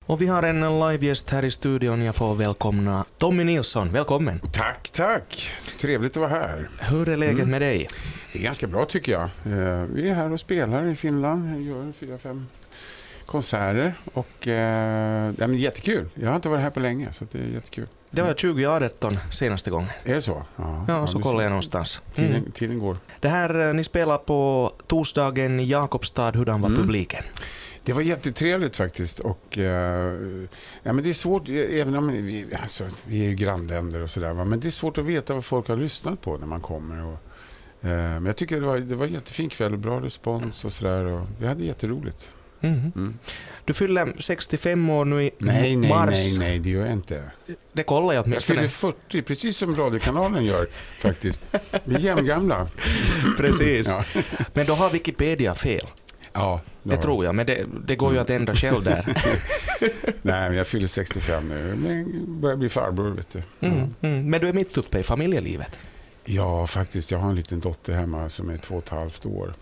Och vi har en livegäst här i studion. Jag får välkomna Tommy Nilsson. Välkommen. Tack. Trevligt att vara här. Hur är läget med dig? Det är ganska bra tycker jag. Vi är här och spelar i Finland. Jag gör 4-5 konserter. Och men jättekul. Jag har inte varit här på länge så det är jättekul. Det var 2018 senaste gången. Är det så? Ja, så kollar jag någonstans. Tiden går. Det här, ni spelar på torsdagen i Jakobstad. Hurdan var publiken? Det var jättetrevligt faktiskt och men det är svårt, även om vi är ju grannländer och sådär, men det är svårt att veta vad folk har lyssnat på när man kommer och, men jag tycker det var jättefin kväll och bra respons och sådär och vi hade jätteroligt. Du fyller 65 år nu i mars. Nej, det gör jag inte. Det kollar jag åtminstone. Jag fyller 40, precis som radiokanalen gör faktiskt. Vi är jämngamla. Precis. Ja. Men då har Wikipedia fel. Ja, det tror jag, men det går ju att ändra själv där. Nej, men jag fyller 65 nu. Men börjar bli farbror, vet du. Men du är mitt uppe i familjelivet. Ja, faktiskt. Jag har en liten dotter hemma som är 2,5 år.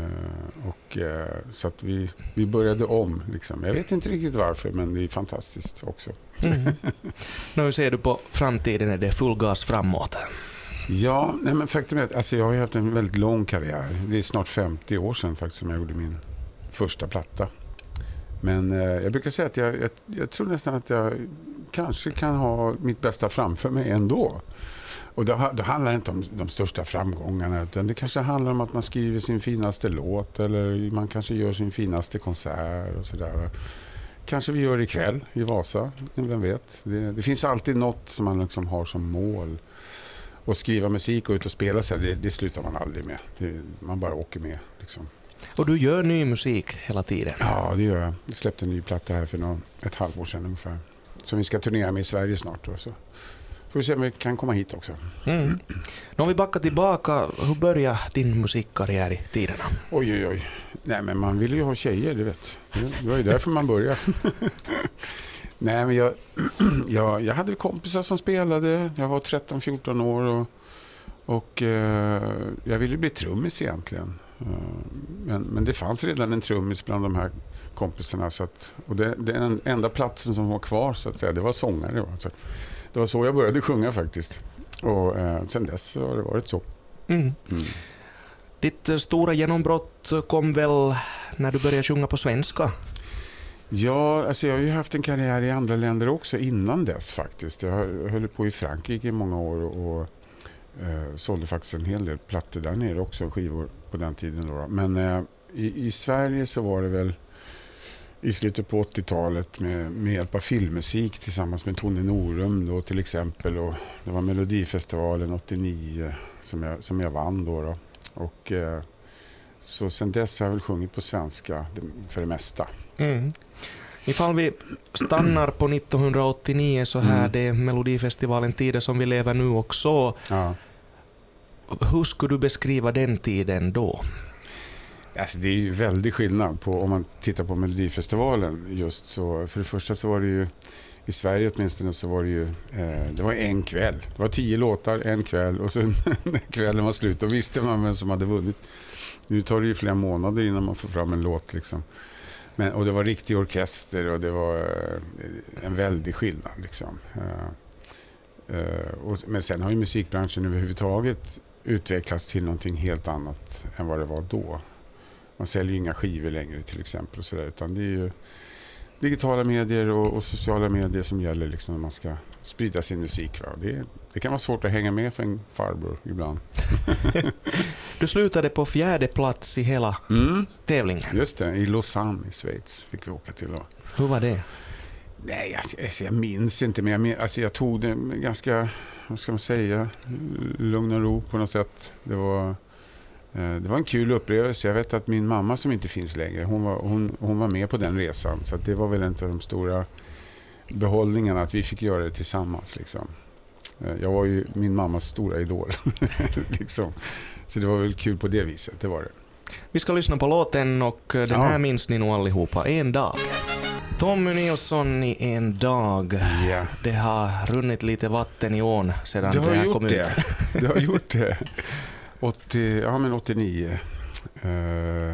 Så att vi började om. Liksom. Jag vet inte riktigt varför, men det är fantastiskt också. Nu ser du på framtiden, är det full gas framåt? Ja, men faktum är att jag har haft en väldigt lång karriär. Det är snart 50 år sedan faktiskt som jag gjorde min första platta. Men jag brukar säga att jag tror nästan att jag kanske kan ha mitt bästa framför mig ändå. Och då handlar det inte om de största framgångarna, utan det kanske handlar om att man skriver sin finaste låt eller man kanske gör sin finaste konsert och sådär. Kanske vi gör ikväll i Vasa, vem vet. Det finns alltid något som man liksom har som mål. Och skriva musik och ut och spela sig, det slutar man aldrig med. Man bara åker med. Liksom. Och du gör ny musik hela tiden? Ja, det gör jag. Jag släppte en ny platta här för ett halvår sedan ungefär. Som vi ska turnera med i Sverige snart. Då, så får vi se om vi kan komma hit också. Om vi backar tillbaka, hur började din musikkarriär i tiderna? Oj. Nej, men man vill ju ha tjejer, du vet. Det var ju därför man började. Nej, men jag hade kompisar som spelade. Jag var 13-14 år och jag ville bli trummis egentligen. Men det fanns redan en trummis bland de här kompisarna. Och den enda platsen som var kvar så att säga, det var sångare. Så det var så jag började sjunga faktiskt. Och sen dess så har det varit så. Ditt stora genombrott kom väl när du började sjunga på svenska? Ja, alltså jag har ju haft en karriär i andra länder också innan dess faktiskt. Jag höll på i Frankrike i många år och sålde faktiskt en hel del plattor där nere också, skivor på den tiden då. Men i Sverige så var det väl i slutet på 80-talet med hjälp av filmmusik tillsammans med Tone Norum då till exempel. Och det var Melodifestivalen 89 som jag vann då. Och så sen dess har jag väl sjungit på svenska för det mesta. Ifall vi stannar på 1989 så här, det är Melodifestivalen tiden som vi lever nu också. Ja. Hur skulle du beskriva den tiden då? Alltså det är ju väldigt skillnad på om man tittar på Melodifestivalen just så. För det första så var det ju i Sverige åtminstone så var det ju det var en kväll. Det var 10 låtar en kväll och sen när kvällen var slut då visste man vem som hade vunnit. Nu tar det ju flera månader innan man får fram en låt liksom. Och det var riktig orkester och det var en väldig skillnad liksom. Men sen har ju musikbranschen överhuvudtaget utvecklats till någonting helt annat än vad det var då. Man säljer ju inga skivor längre till exempel och så där, utan det är ju digitala medier och sociala medier som gäller liksom när man ska sprida sin musik. Va? Det kan vara svårt att hänga med för en farbror ibland. Du slutade på 4:e plats i hela tävlingen. Just det, i Lausanne i Schweiz fick vi åka till då. Hur var det? Nej, jag minns inte, men jag tog det ganska, vad ska man säga, lugn och ro på något sätt. Det var en kul upplevelse. Jag vet att min mamma som inte finns längre, hon var med på den resan. Så att det var väl en av de stora behållningarna att vi fick göra det tillsammans. Liksom. Jag var ju min mammas stora idol. liksom. Så det var väl kul på det viset, det var det. Vi ska lyssna på låten och den här minns ni nog allihopa. En dag. Tommy Nilsson i En dag. Yeah. Det har runnit lite vatten i ån sedan det här kom ut. Det har gjort det. 89.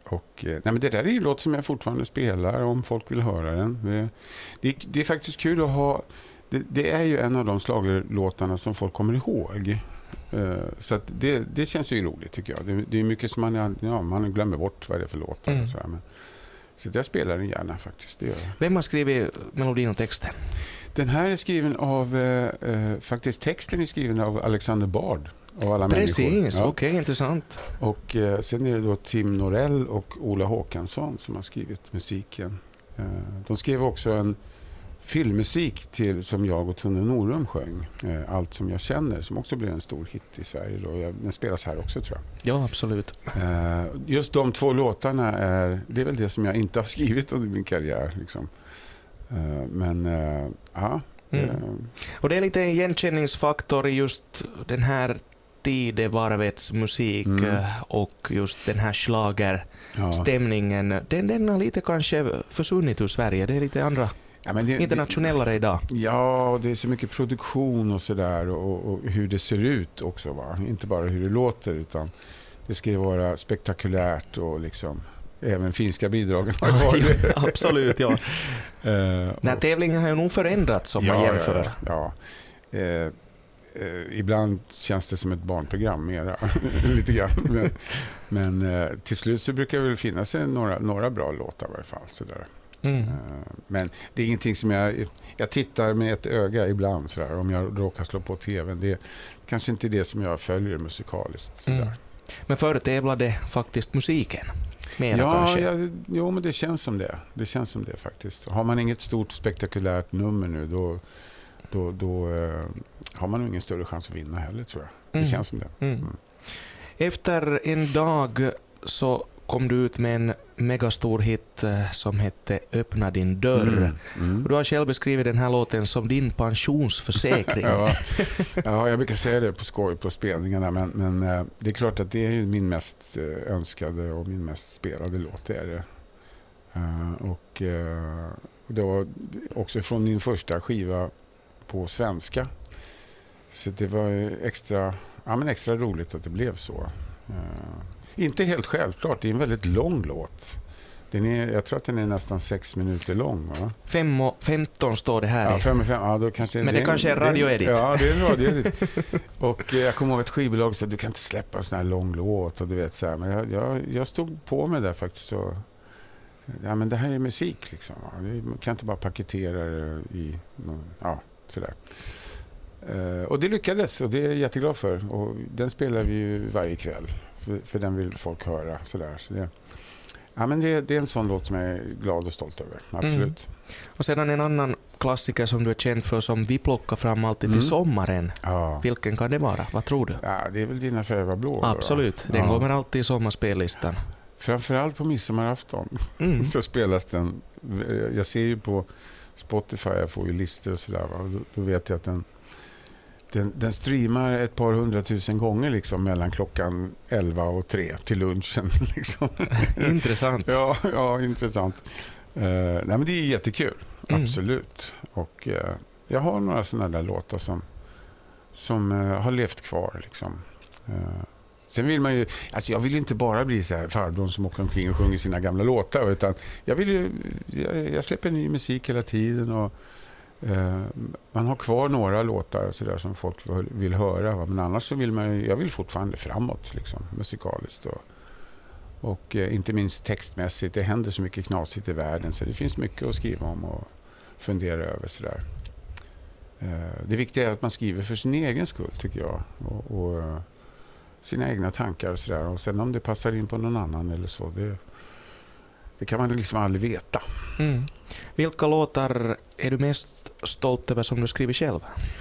Och, nej, men det där är ju en låt som jag fortfarande spelar om folk vill höra den. Det är faktiskt kul att ha... Det är ju en av de schlagerlåtarna som folk kommer ihåg. Så att det känns ju roligt tycker jag. Det är mycket som man glömmer bort vad det är för låtar. Och sådär, men, så jag spelar den gärna faktiskt. Det gör jag. Vem har skrivit melodin och texten? Den här är skriven av... faktiskt texten är skriven av Alexander Bard. Precis, okej, intressant. Och sen är det då Tim Norell och Ola Håkansson som har skrivit musiken. De skrev också en filmmusik till som jag och Tunne Norum sjöng. Allt som jag känner, som också blev en stor hit i Sverige då. Den spelas här också tror jag. Ja, absolut. Just de 2 låtarna det är väl det som jag inte har skrivit under min karriär liksom. Men ja. Och det är lite igenkänningsfaktor i just den här tidevarvets musik och just den här schlagerstämningen. Den har lite kanske försvunnit ur Sverige. Det är lite andra internationellare idag. Ja, det är så mycket produktion och sådär och hur det ser ut också va. Inte bara hur det låter utan det ska ju vara spektakulärt och liksom även finska bidragen har varit. Absolut, ja. Den här tävlingen har ju nog förändrats om man jämför. Ja. Ibland känns det som ett barnprogram mera, lite grann. Men till slut så brukar det väl finnas några bra låtar i varje fall. Sådär. Men det är ingenting som jag tittar med ett öga ibland sådär, om jag råkar slå på tvn. Det är kanske inte det som jag följer musikaliskt. Sådär. Men förr tävlade faktiskt musiken mera kanske? Jo, men det känns som det. Det känns som det faktiskt. Har man inget stort spektakulärt nummer nu då har man nog ingen större chans att vinna heller tror jag. Det känns som det. Efter en dag så kom du ut med en megastor hit som hette Öppna din dörr. Och du har själv beskrivit den här låten som din pensionsförsäkring. Ja, jag brukar säga det på skoj på spelningarna men det är klart att det är ju min mest önskade och min mest spelade låt, det är det. Och det var också från min första skiva på svenska. Så det var extra roligt att det blev så. Inte helt självklart, det är en väldigt lång låt. Jag tror att den är nästan 6 minuter lång. Va? 5:15 står det här. Ja, 5:05. Då kanske men det kanske är radioedit. Ja, det är en radioedit. Och jag kommer ihåg ett skivbolag så att du kan inte släppa en sån här lång låt. Och du vet, så här. Men jag stod på mig där faktiskt. Så, ja, men det här är musik liksom. Man kan inte bara paketera det i... Ja, sådär. Och det lyckades och det är jag jätteglad för. Och den spelar vi ju varje kväll. För den vill folk höra. Sådär. Så det är en sån låt som jag är glad och stolt över. Absolut. Och sedan en annan klassiker som du är känd för som vi plockar fram alltid till sommaren. Ja. Vilken kan det vara? Vad tror du? Ja, det är väl Dina färger var blå. Absolut. Den kommer alltid i sommarspellistan. Framförallt på midsommarafton så spelas den. Jag ser ju på Spotify, jag får ju listor och sådär. Då vet jag att den streamar ett par 100 000 gånger liksom, mellan klockan 11 och 3 till lunchen. Liksom. Intressant. Ja, intressant. Nej, men det är jättekul. Absolut. Och jag har några sådana där låtar som har levt kvar. Liksom. Sen vill man ju... Alltså jag vill inte bara bli så här farbrorn som åker omkring och sjunger sina gamla låtar. Utan jag släpper ny musik hela tiden och man har kvar några låtar så där som folk vill höra, va? Men annars så jag vill fortfarande framåt liksom, musikaliskt och inte minst textmässigt. Det händer så mycket knasigt i världen så det finns mycket att skriva om och fundera över så där. Det viktiga är att man skriver för sin egen skull tycker jag och sina egna tankar och så där, och sen om det passar in på någon annan eller så, det kan man liksom aldrig veta. Vilka låtar är du mest stolt över som du skriver själv?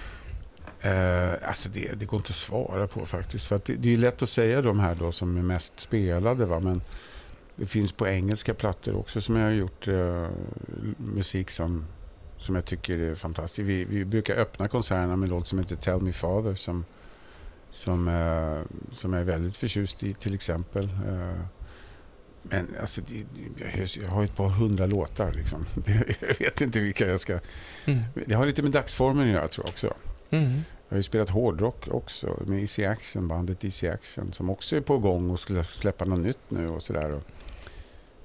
Alltså det går inte att svara på faktiskt. För att det är lätt att säga de här då som är mest spelade. Va? Men det finns på engelska plattor också som jag har gjort musik som jag tycker är fantastisk. Vi brukar öppna konserterna med en låt som heter Tell Me Father som jag är väldigt förtjust i till exempel. Men alltså, jag har ett par 100 låtar liksom. Jag vet inte vilka jag ska... Det har lite med dagsformen jag tror också. Jag har ju spelat hårdrock också med Easy Action, bandet Easy Action som också är på gång och skulle släppa något nytt nu och sådär.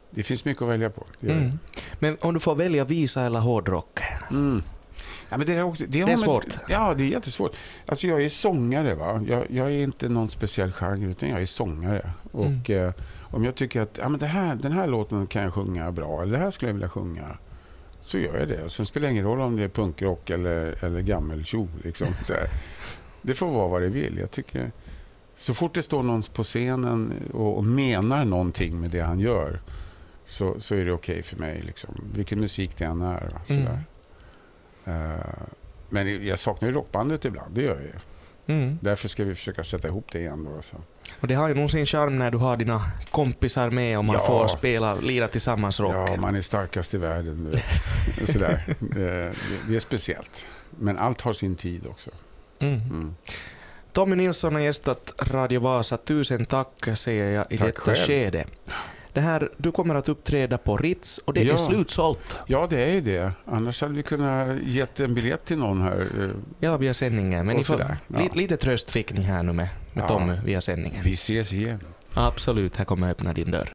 det finns mycket att välja på. Det gör det. Men om du får välja visa eller hårdrock? Ja, men det är svårt. Ja, det är jättesvårt. Alltså jag är sångare, va? Jag är inte någon speciell genre, utan jag är sångare. Och om jag tycker att men den här låten kan jag sjunga bra, eller det här skulle jag vilja sjunga, så gör jag det. Sen spelar det ingen roll om det är punkrock eller gammeltjo. Liksom. Det får vara vad det vill. Jag tycker, så fort det står någon på scenen och menar någonting med det han gör, så är det okej för mig. Liksom. Vilken musik det än är. Sådär. Men jag saknar ju rockbandet ibland, det gör jag ju. Därför ska vi försöka sätta ihop det igen då. Så. Och det har ju nog sin charm när du har dina kompisar med och man får lira tillsammans rock. Ja, man är starkast i världen. Sådär. Det är speciellt. Men allt har sin tid också. Tommy Nilsson har gästat Radio Vasa. 1000 tack säger jag i detta skede. Det här, du kommer att uppträda på Ritz och det är slutsålt. Ja, det är ju det. Annars hade vi kunnat gett en biljett till någon här. Ja, via sändningen. Men lite tröst fick ni här nu med Tommy via sändningen. Vi ses igen. Absolut, här kommer öppna din dörr.